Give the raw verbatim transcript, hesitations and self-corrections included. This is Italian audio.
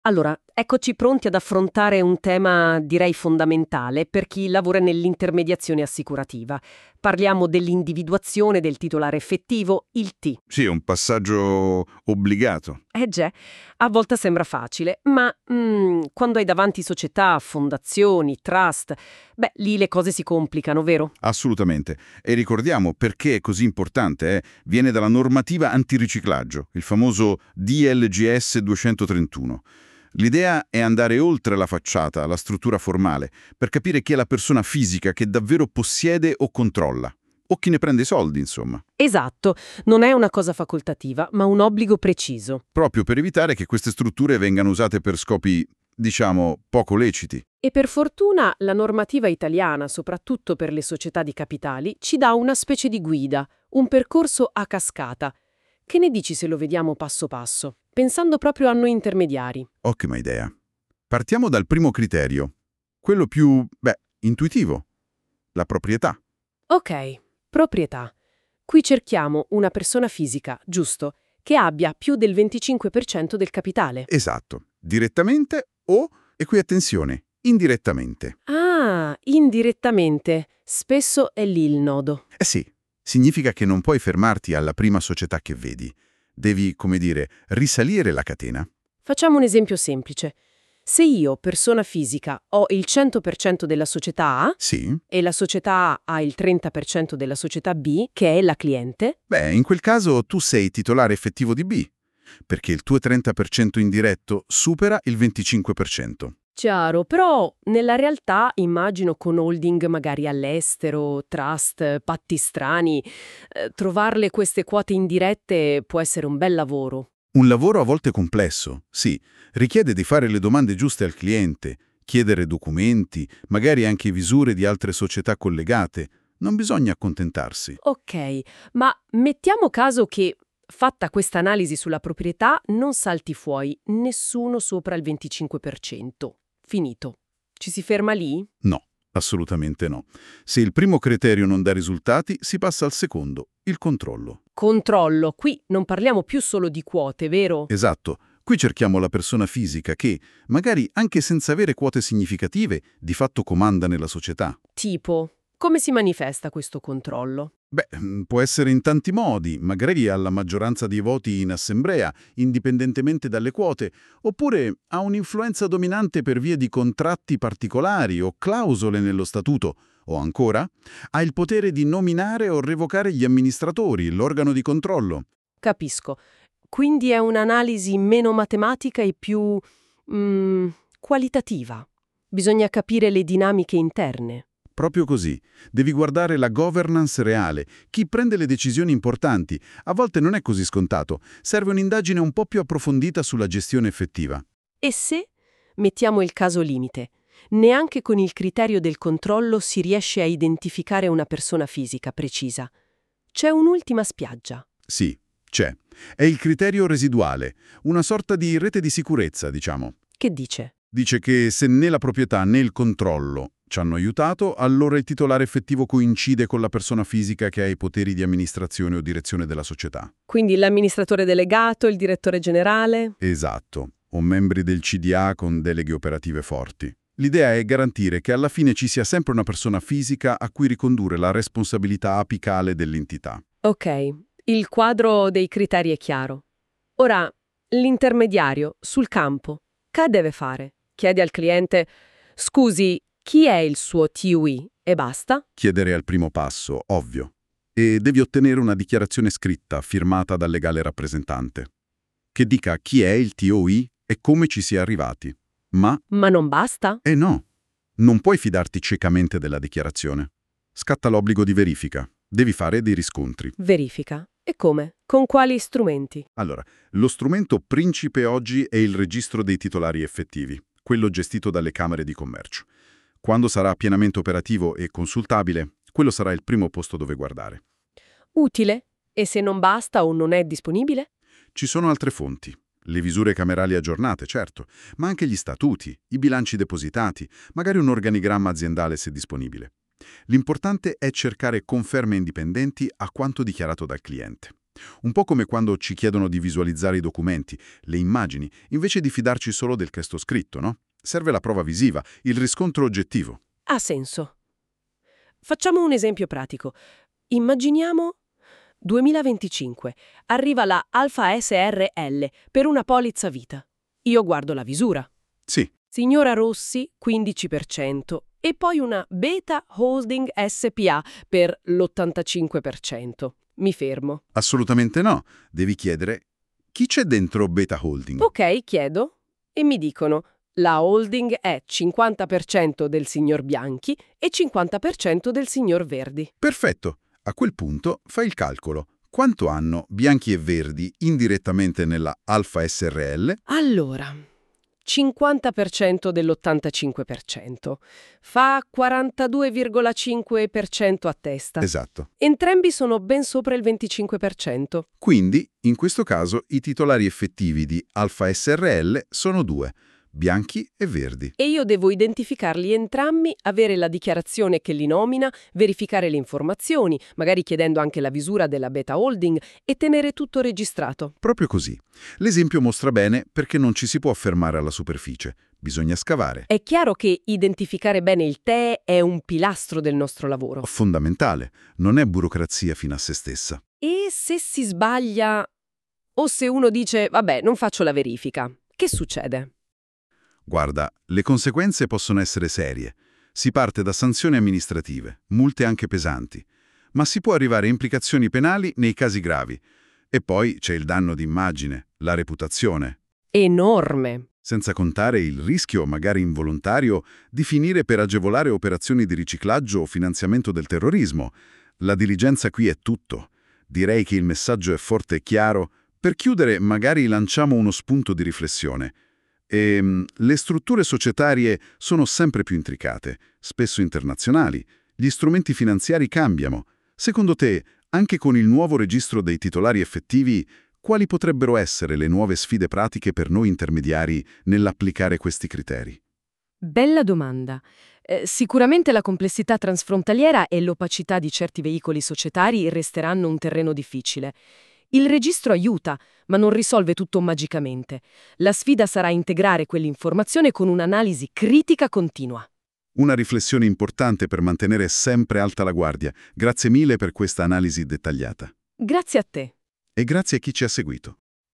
Allora, eccoci pronti ad affrontare un tema, direi, fondamentale per chi lavora nell'intermediazione assicurativa. Parliamo dell'individuazione del titolare effettivo, il T. Sì, è un passaggio obbligato. Eh già, a volte sembra facile, ma mm, quando hai davanti società, fondazioni, trust, beh, lì le cose si complicano, vero? Assolutamente. E ricordiamo perché è così importante, eh? Viene dalla normativa antiriciclaggio, il famoso D L G S duecentotrentuno. L'idea è andare oltre la facciata, la struttura formale, per capire chi è la persona fisica che davvero possiede o controlla. O chi ne prende i soldi, insomma. Esatto, non è una cosa facoltativa, ma un obbligo preciso. Proprio per evitare che queste strutture vengano usate per scopi, diciamo, poco leciti. E per fortuna la normativa italiana, soprattutto per le società di capitali, ci dà una specie di guida, un percorso a cascata. Che ne dici se lo vediamo passo passo, pensando proprio a noi intermediari? Ottima idea. Partiamo dal primo criterio, quello più, beh, intuitivo, la proprietà. Ok, proprietà. Qui cerchiamo una persona fisica, giusto, che abbia più del venticinque per cento del capitale. Esatto, direttamente o, e qui attenzione, indirettamente. Ah, indirettamente. Spesso è lì il nodo. Eh sì, significa che non puoi fermarti alla prima società che vedi. Devi, come dire, risalire la catena. Facciamo un esempio semplice. Se io, persona fisica, ho il cento per cento della società A Sì? e la società A ha il trenta per cento della società B, che è la cliente, Beh, in quel caso tu sei titolare effettivo di B, perché il tuo trenta per cento indiretto supera il venticinque per cento. chiaro, però nella realtà immagino con holding magari all'estero, trust, patti strani, eh, trovarle queste quote indirette può essere un bel lavoro. Un lavoro a volte complesso, sì, richiede di fare le domande giuste al cliente, chiedere documenti, magari anche visure di altre società collegate. Non bisogna accontentarsi. Ok, ma mettiamo caso che, fatta questa analisi sulla proprietà, non salti fuori nessuno sopra il venticinque per cento. Finito. Ci si ferma lì? No, assolutamente no. Se il primo criterio non dà risultati, si passa al secondo, il controllo. Controllo. Qui non parliamo più solo di quote, vero? Esatto. Qui cerchiamo la persona fisica che, magari anche senza avere quote significative, di fatto comanda nella società. Tipo, come si manifesta questo controllo? Beh, mm, può essere in tanti modi, magari alla maggioranza dei voti in assemblea, indipendentemente dalle quote, oppure ha un'influenza dominante per via di contratti particolari o clausole nello statuto, o ancora ha il potere di nominare o revocare gli amministratori, l'organo di controllo. Capisco. Quindi è un'analisi meno matematica e più mm, qualitativa. Bisogna capire le dinamiche interne. Proprio così. Devi guardare la governance reale, chi prende le decisioni importanti. A volte non è così scontato. Serve un'indagine un po' più approfondita sulla gestione effettiva. E se, mettiamo il caso limite, neanche con il criterio del controllo si riesce a identificare una persona fisica precisa. C'è un'ultima spiaggia. Sì, c'è. È il criterio residuale, una sorta di rete di sicurezza, diciamo. Che dice? Dice che se né la proprietà né il controllo ci hanno aiutato, allora il titolare effettivo coincide con la persona fisica che ha i poteri di amministrazione o direzione della società. Quindi l'amministratore delegato, il direttore generale? Esatto, o membri del C D A con deleghe operative forti. L'idea è garantire che alla fine ci sia sempre una persona fisica a cui ricondurre la responsabilità apicale dell'entità. Ok, il quadro dei criteri è chiaro. Ora, l'intermediario, sul campo, che deve fare? Chiede al cliente, scusi, chi è il suo T U I? E basta? Chiedere al primo passo, ovvio. E devi ottenere una dichiarazione scritta firmata dal legale rappresentante, che dica chi è il T O I e come ci si è arrivati. Ma, Ma non basta? eh no, non puoi fidarti ciecamente della dichiarazione. Scatta l'obbligo di verifica. Devi fare dei riscontri. Verifica. E come? Con quali strumenti? Allora, lo strumento principe oggi è il registro dei titolari effettivi, quello gestito dalle Camere di Commercio. Quando sarà pienamente operativo e consultabile, quello sarà il primo posto dove guardare. Utile? E se non basta o non è disponibile? Ci sono altre fonti. Le visure camerali aggiornate, certo, ma anche gli statuti, i bilanci depositati, magari un organigramma aziendale se disponibile. L'importante è cercare conferme indipendenti a quanto dichiarato dal cliente. Un po' come quando ci chiedono di visualizzare i documenti, le immagini, invece di fidarci solo del testo scritto, no? Serve la prova visiva, il riscontro oggettivo. Ha senso. Facciamo un esempio pratico. Immaginiamo duemilaventicinque. Arriva la Alfa S R L per una polizza vita. Io guardo la visura. Sì, Signora Rossi, quindici per cento. E poi una Beta Holding S P A per l'ottantacinque per cento. Mi fermo. assolutamente no. Devi chiedere chi c'è dentro Beta Holding. Ok, chiedo. E mi dicono, la holding è cinquanta per cento del signor Bianchi e cinquanta per cento del signor Verdi. Perfetto. A quel punto fai il calcolo. Quanto hanno Bianchi e Verdi indirettamente nella Alfa S R L? Allora, cinquanta per cento dell'ottantacinque per cento. Fa quarantadue virgola cinque per cento a testa. Esatto. Entrambi sono ben sopra il venticinque per cento. Quindi, in questo caso, i titolari effettivi di Alfa S R L sono due, Bianchi e Verdi. E io devo identificarli entrambi, avere la dichiarazione che li nomina, verificare le informazioni, magari chiedendo anche la visura della Beta Holding e tenere tutto registrato. Proprio così. L'esempio mostra bene perché non ci si può fermare alla superficie. Bisogna scavare. È chiaro che identificare bene il T E è un pilastro del nostro lavoro. Fondamentale. Non è burocrazia fino a se stessa. E se si sbaglia, o se uno dice, vabbè, non faccio la verifica, che succede? Guarda, le conseguenze possono essere serie. Si parte da sanzioni amministrative, multe anche pesanti, ma si può arrivare a implicazioni penali nei casi gravi. E poi c'è il danno d'immagine, la reputazione, Enorme. senza contare il rischio, magari involontario, di finire per agevolare operazioni di riciclaggio o finanziamento del terrorismo. La diligenza qui è tutto. Direi che il messaggio è forte e chiaro. Per chiudere, magari lanciamo uno spunto di riflessione. E, le strutture societarie sono sempre più intricate, spesso internazionali. Gli strumenti finanziari cambiano. Secondo te, anche con il nuovo registro dei titolari effettivi, quali potrebbero essere le nuove sfide pratiche per noi intermediari nell'applicare questi criteri? Bella domanda. Eh, sicuramente la complessità transfrontaliera e l'opacità di certi veicoli societari resteranno un terreno difficile. Il registro aiuta, ma non risolve tutto magicamente. La sfida sarà integrare quell'informazione con un'analisi critica continua. Una riflessione importante per mantenere sempre alta la guardia. Grazie mille per questa analisi dettagliata. Grazie a te. E grazie a chi ci ha seguito.